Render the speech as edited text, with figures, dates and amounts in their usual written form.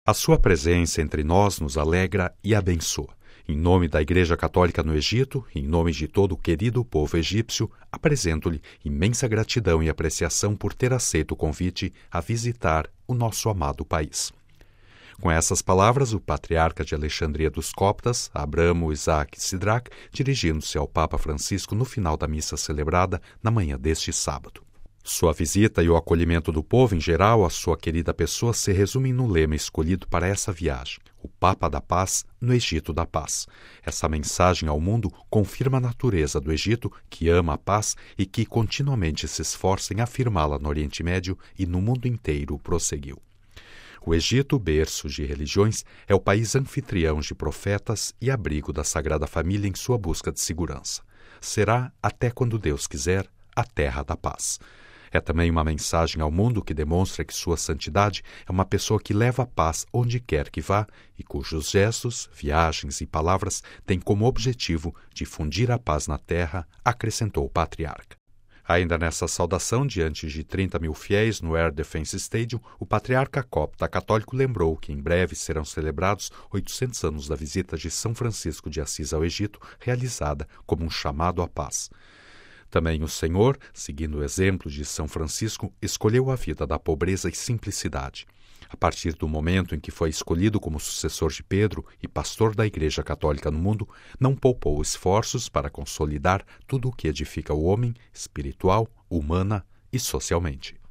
A sua presença entre nós nos alegra e abençoa. Em nome da Igreja Católica no Egito, em nome de todo o querido povo egípcio, apresento-lhe imensa gratidão e apreciação por ter aceito o convite a visitar o nosso amado país. Com essas palavras, o patriarca de Alexandria dos Coptas, Abramo Isaac Sidraque, dirigindo-se ao Papa Francisco no final da missa celebrada na manhã deste sábado. Sua visita e o acolhimento do povo em geral à sua querida pessoa se resumem no lema escolhido para essa viagem: o Papa da Paz no Egito da Paz. Essa mensagem ao mundo confirma a natureza do Egito, que ama a paz e que continuamente se esforça em afirmá-la no Oriente Médio e no mundo inteiro, prosseguiu. O Egito, berço de religiões, é o país anfitrião de profetas e abrigo da Sagrada Família em sua busca de segurança. Será, até quando Deus quiser, a terra da paz. É também uma mensagem ao mundo que demonstra que sua santidade é uma pessoa que leva a paz onde quer que vá e cujos gestos, viagens e palavras têm como objetivo difundir a paz na terra, acrescentou o patriarca. Ainda nessa saudação, diante de 30 mil fiéis no Air Defense Stadium, o patriarca copta católico lembrou que em breve serão celebrados 800 anos da visita de São Francisco de Assis ao Egito, realizada como um chamado à paz. Também o Senhor, seguindo o exemplo de São Francisco, escolheu a vida da pobreza e simplicidade. A partir do momento em que foi escolhido como sucessor de Pedro e pastor da Igreja Católica no mundo, não poupou esforços para consolidar tudo o que edifica o homem, espiritual, humana e socialmente.